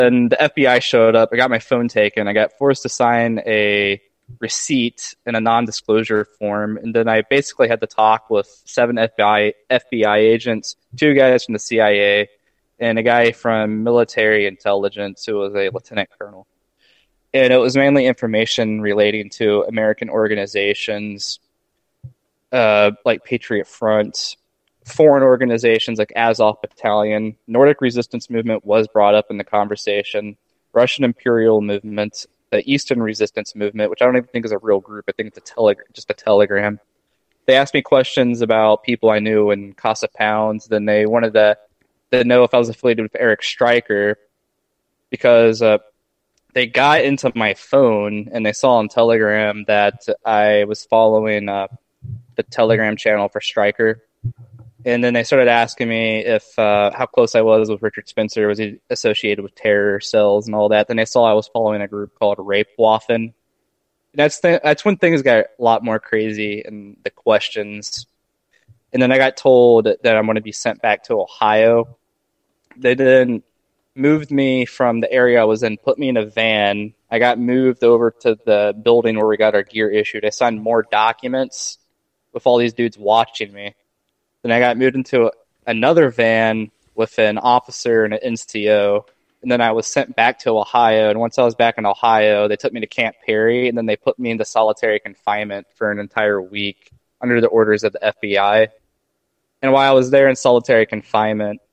then the FBI showed up. I got my phone taken. I got forced to sign a receipt in a non-disclosure form, and then I basically had to talk with 7 FBI agents, 2 guys from the CIA, and a guy from military intelligence who was a lieutenant colonel. And it was mainly information relating to American organizations like Patriot Front, foreign organizations like Azov Battalion. Nordic Resistance Movement was brought up in the conversation. Russian Imperial Movement, the Eastern Resistance Movement, which I don't even think is a real group. I think it's just a telegram. They asked me questions about people I knew in Casa Pounds. Then they wanted to know if I was affiliated with Eric Stryker, because they got into my phone and they saw on Telegram that I was following the Telegram channel for Stryker. And then they started asking me if how close I was with Richard Spencer. Was he associated with terror cells and all that? Then they saw I was following a group called Rape Waffen. That's when things got a lot more crazy in the questions. And then I got told that I'm going to be sent back to Ohio. They then moved me from the area I was in, put me in a van. I got moved over to the building where we got our gear issued. I signed more documents with all these dudes watching me. Then I got moved into another van with an officer and an NCO. And then I was sent back to Ohio. And once I was back in Ohio, they took me to Camp Perry. And then they put me into solitary confinement for an entire week under the orders of the FBI. And while I was there in solitary confinement,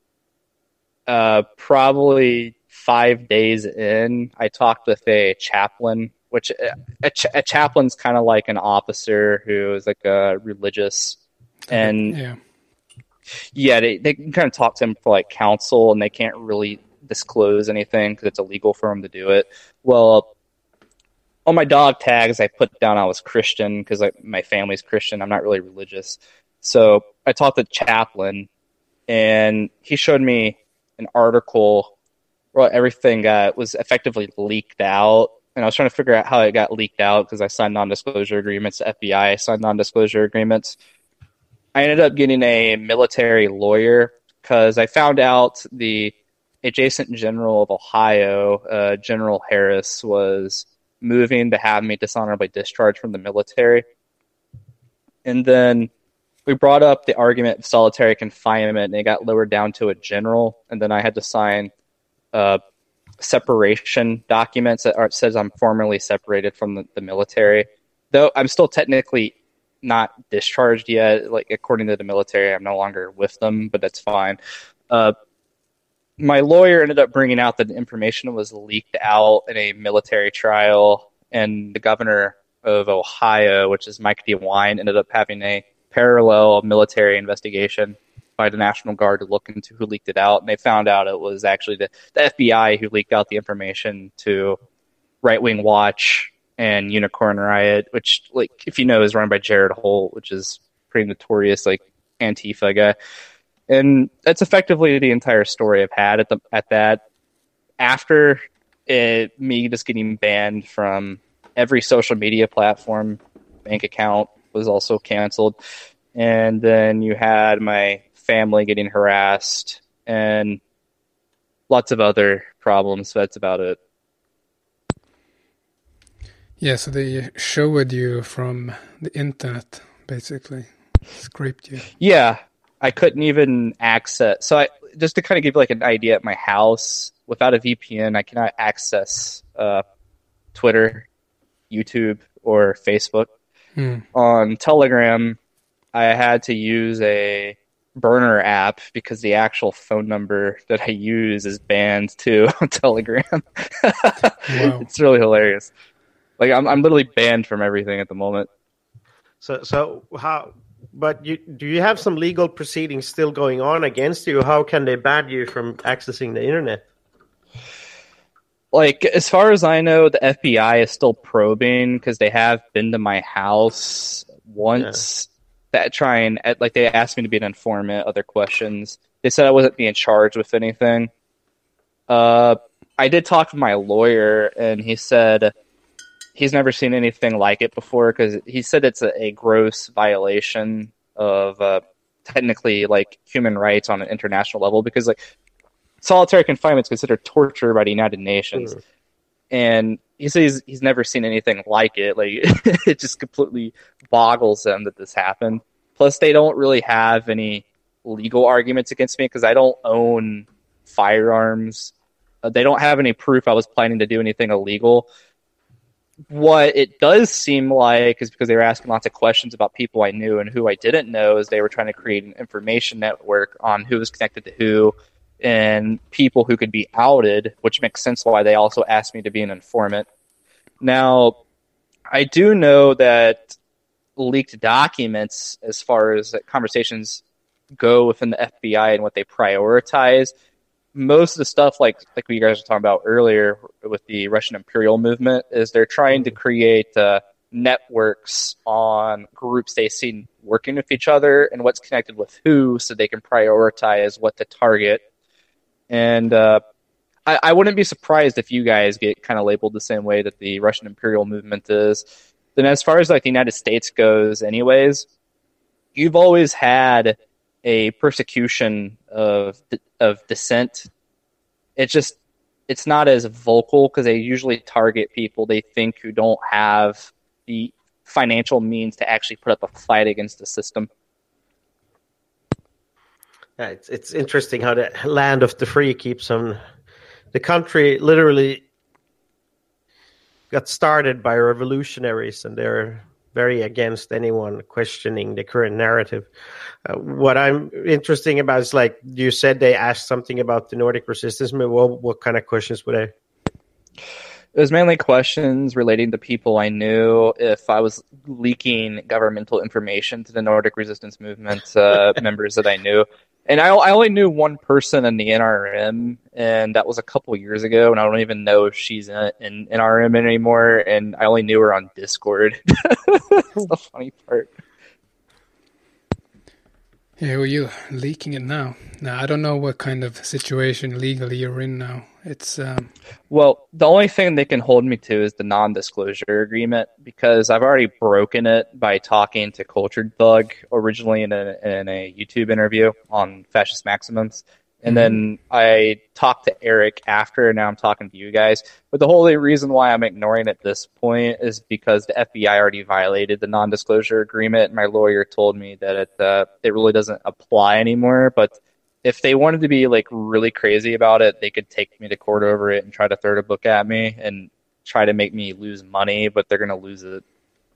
probably 5 days in, I talked with a chaplain, which a chaplain's kind of like an officer who is like a religious. And they can kind of talk to him for like counsel, and they can't really disclose anything because it's illegal for them to do it. Well, on my dog tags, I put down I was Christian because my family's Christian. I'm not really religious. So I talked to the chaplain, and he showed me an article where everything was effectively leaked out. And I was trying to figure out how it got leaked out because I signed non-disclosure agreements. The FBI signed non-disclosure agreements. I ended up getting a military lawyer because I found out the adjacent general of Ohio, General Harris, was moving to have me dishonorably discharged from the military. And then we brought up the argument of solitary confinement, and it got lowered down to a general. And then I had to sign separation documents that says I'm formally separated from the military. Though I'm still technically not discharged yet. Like, according to the military, I'm no longer with them, but that's fine. My lawyer ended up bringing out that the information was leaked out in a military trial, and the governor of Ohio, which is Mike DeWine, ended up having a parallel military investigation by the National Guard to look into who leaked it out. And they found out it was actually the FBI who leaked out the information to Right Wing Watch and Unicorn Riot, which, like, if you know, is run by Jared Holt, which is pretty notorious, like, Antifa guy. And that's effectively the entire story I've had at that. After me just getting banned from every social media platform, bank account was also canceled. And then you had my family getting harassed and lots of other problems. So that's about it. Yeah, so they showed you from the internet, basically. Scraped you. Yeah, I couldn't even access. So just to kind of give you like an idea, at my house, without a VPN, I cannot access Twitter, YouTube, or Facebook. On Telegram, I had to use a burner app because the actual phone number that I use is banned too on Telegram. Wow. It's really hilarious. Like, I'm literally banned from everything at the moment. So how? But do you have some legal proceedings still going on against you? How can they ban you from accessing the internet? Like, as far as I know, the FBI is still probing because they have been to my house once. That they asked me to be an informant, other questions. They said I wasn't being charged with anything. I did talk to my lawyer, and he said he's never seen anything like it before because he said it's a gross violation of technically, like, human rights on an international level because, like, solitary confinement is considered torture by the United Nations. And he says he's never seen anything like it. Like, it just completely boggles him that this happened. Plus, they don't really have any legal arguments against me because I don't own firearms. They don't have any proof I was planning to do anything illegal. What it does seem like is because they were asking lots of questions about people I knew and who I didn't know, is they were trying to create an information network on who was connected to who and people who could be outed, which makes sense why they also asked me to be an informant. Now, I do know that leaked documents, as far as conversations go within the FBI and what they prioritize, most of the stuff, like we guys were talking about earlier with the Russian imperial movement, is they're trying to create networks on groups they see working with each other and what's connected with who, so they can prioritize what to target. And I wouldn't be surprised if you guys get kind of labeled the same way that the Russian imperial movement is. Then as far as like the United States goes anyways, you've always had a persecution of dissent. It's not as vocal because they usually target people they think who don't have the financial means to actually put up a fight against the system. Yeah, it's interesting how the land of the free keeps on. The country literally got started by revolutionaries, and they're very against anyone questioning the current narrative. What I'm interesting about is, like you said, they asked something about the Nordic resistance movement. What kind of questions were they? It was mainly questions relating to people I knew, if I was leaking governmental information to the Nordic resistance movement members that I knew. And I only knew one person in the NRM, and that was a couple years ago, and I don't even know if she's in NRM anymore, and I only knew her on Discord. That's the funny part. Yeah, well, you're leaking it now. Now, I don't know what kind of situation legally you're in now. It's Well, the only thing they can hold me to is the non-disclosure agreement, because I've already broken it by talking to Cultured Thug originally in a YouTube interview on Fascist Maximums. And then I talked to Eric after, and now I'm talking to you guys. But the whole reason why I'm ignoring it at this point is because the FBI already violated the non-disclosure agreement, and my lawyer told me that it really doesn't apply anymore. But if they wanted to be like really crazy about it, they could take me to court over it and try to throw a book at me and try to make me lose money, but they're going to lose it